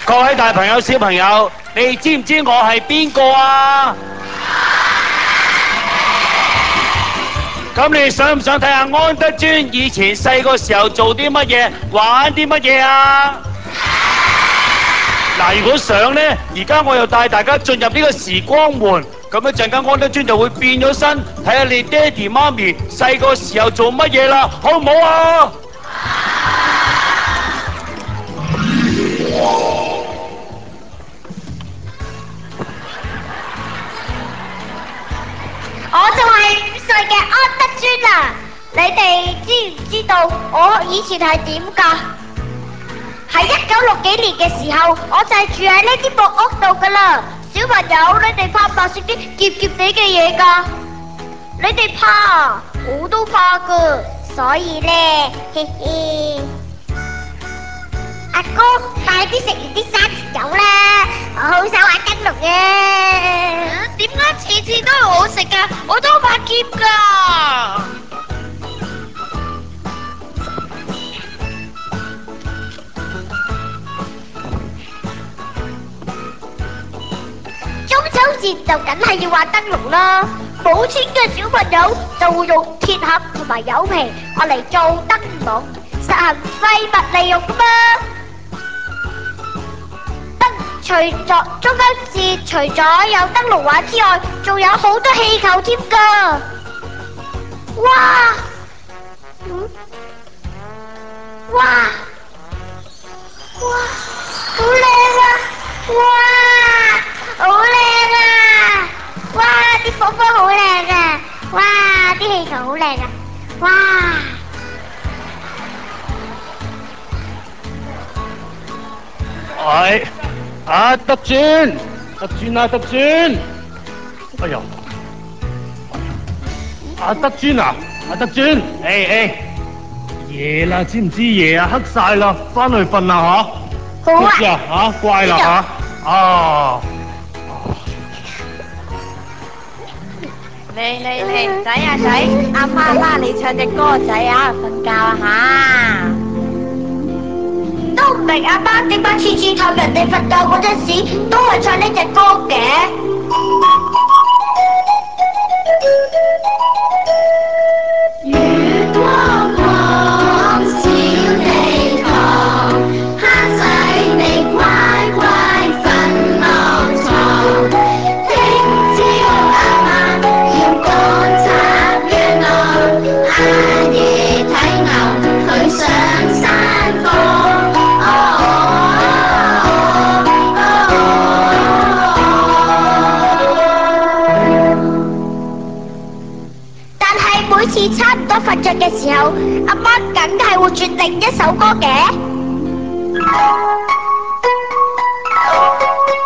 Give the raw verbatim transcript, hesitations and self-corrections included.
各位大朋友、小朋友，你知唔知我係邊個啊？咁你想唔想睇下安德尊以前細個時候做啲乜嘢，玩啲乜嘢啊？嗱，如果想呢，而家我又帶大家進入呢個時光門，咁一陣間安德尊就會變咗身，睇下你爹哋媽咪細個時候做乜嘢啦，好唔好啊？ 我就係五歲嘅安德尊啊！你哋知唔知道我以前係點㗎？喺一九六幾年嘅時候，我就係住喺呢啲木屋度㗎啦。小朋友，你哋怕唔怕食啲澀澀地嘅嘢㗎？你哋怕，我都怕㗎。所以咧，嘿嘿，阿哥快啲食完啲沙田柚啦，我好想玩燈籠啊！點解次次都係我食㗎？我都怕澀㗎。中秋節就梗係要玩燈籠啦，冇錢嘅小朋友就會用鐵盒同埋柚皮我嚟做燈籠，實行廢物利用噶嘛。燈除咗中秋節除咗有燈籠玩之外，仲有好多氣球添噶。哇！嗯？哇！哇！好靚啊！哇！好靚啊！哇！啲火花好靚啊！哇！啲氣球好靚啊！哇！ 係阿德尊，德尊啊，德尊，哎呀，阿德尊啊，阿德尊，誒誒，夜啦，知唔知夜啊？黑晒啦，翻去瞓啦吓。 好啊！ 吓，乖啦吓，啊！ 嚟嚟嚟，仔啊仔，阿媽拉你唱隻歌仔啊，瞓覺啊吓。 都唔明阿媽點解次次氹人哋瞓覺嗰陣時都係唱呢隻歌嘅。月光光，小地堂，黑仔你乖乖瞓落床。聽朝阿媽要趕插秧咯，阿爺睇牛佢上山崗。但係每次差唔多瞓着嘅時候，阿媽梗係會轉另一首歌嘅。